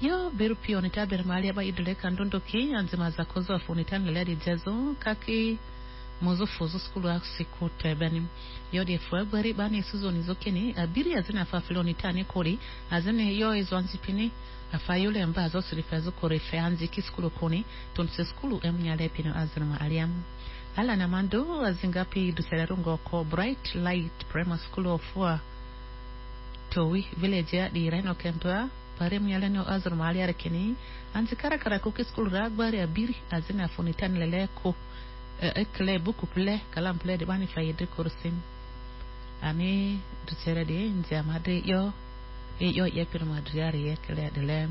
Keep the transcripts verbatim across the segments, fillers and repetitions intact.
yo beru pio nita ber mali aba idle kandondo ki anzima za kozo funitan lele jezo kaki mozo fozo skulu asiku tebenim yodi fwa bari bani suzo nizokeni abiri azina fa filoni tani kori azene yo izwanzipini afayule ambazo sirifazo kore feanzi kiskulu koni tonse skulu emnyale pino azina aliam ala namando azingapi duserarungo ko Bright Light Primary School of War towi village ya di Reno Kempwa pare mnyale no azina aliare keni anzikara kara ko kiskulu ragbari abiri azina funitan lele ko ekle buku ple kalam ple de bani fayede kursim ani dutere de ndia made yo e yo ye pir madriari ekle de lem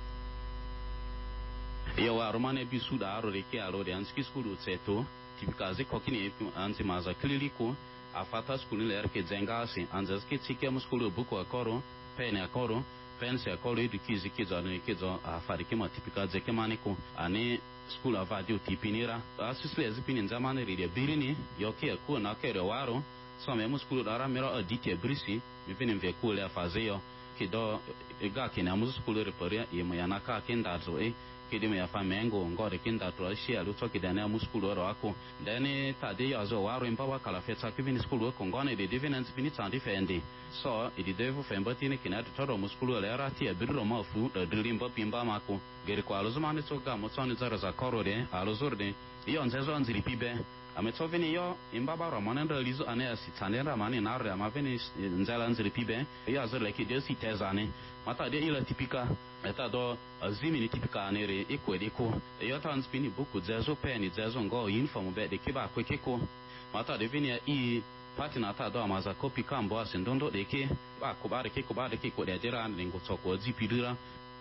yo wa romane bisu da aro de ke aro de anski skulu seto tipikaze kokini epi anzi maza kliliko afata skulu le erke zengasi anzaske tsike muskulu buku akoro pene akoro pense akoro de kizi kiza ne kiza afari kema tipikaze kemaniko ani school of adio tipinira asisle ezipini nzamane rile birini yoke ku na kere waro so me muskulu dara mero adite brisi me vini mve ku le fazeyo kido ega kina muskulu reparia yema yanaka kenda zo e kidi me afa mengo ngore kinda to shia lu toki dana muskulu ro ako dane tade yazo waro imbawa kala fetsa kivini skulu ko ngone de divinance pini tsandi fendi so idi devu fembatini kina to ro muskulu le rati e bidro mafu de dilimba pimba mako gere kwa lozumane soga motsoni zara za korode alozorde iyo nzezo anziri pibe ametsoveni yo imbaba ramane ndalizo ane asitsane ramane narre amaveni nzela anziri pibe iyo azole ki de sitezane mata de ila tipika eta do azimi ni tipika anere ikwediko iyo tanspini buku zezo peni zezo ngo uniform be de kiba kwekeko mata de vini i patina ta do amaza kopi kambo asendondo de ke ba kubare ke kubare ke ko de jera lingo tsoko zipidura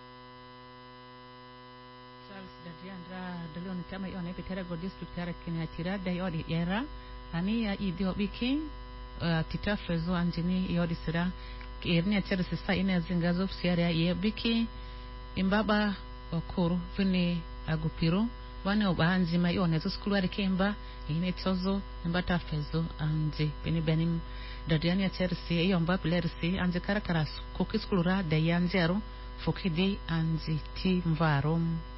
Diandra dalon kama yone petera go district kara kenya tira da yodi era ani ya idio biki tita fezo anjini yodi sira kirni atera sisa ina zingazo siara ye biki imbaba okuru vini agupiro wane obanzi ma yone zo skulu ari kemba ine tozo imbata fezo anji beni benim dadiani atera si yomba plersi anji kara kara ko skulu ra da yanzero fokidi anji ti mvarom